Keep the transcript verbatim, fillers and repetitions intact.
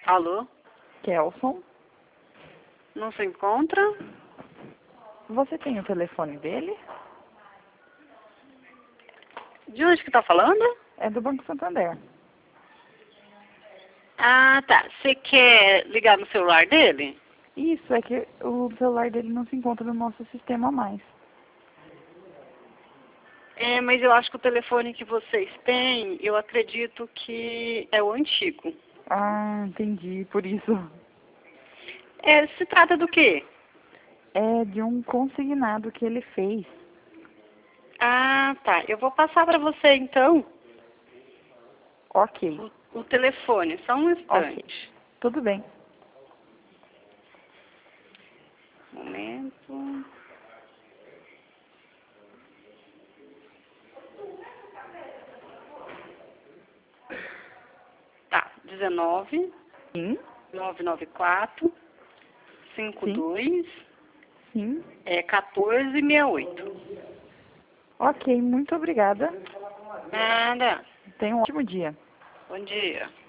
Alô? Kelson, Não se encontra? você tem o telefone dele? De onde que tá falando? É do Banco Santander. Ah, tá. Você quer ligar no celular dele? Isso, é que o celular dele não se encontra no nosso sistema mais. É, mas eu acho que o telefone que vocês têm, eu acredito que é o antigo. Ah, entendi, por isso. É, se trata do quê? É de um consignado que ele fez. Ah, tá. Eu vou passar para você, então, Ok, o, o telefone. Só um ok. instante. Tudo bem. Um momento. Tá. dezenove, Sim, novecentos e noventa e quatro, cinquenta e sim, dois, sim. é, quatorze sessenta e oito. Ok, muito obrigada. Nada. Tenha um ótimo dia. Bom dia.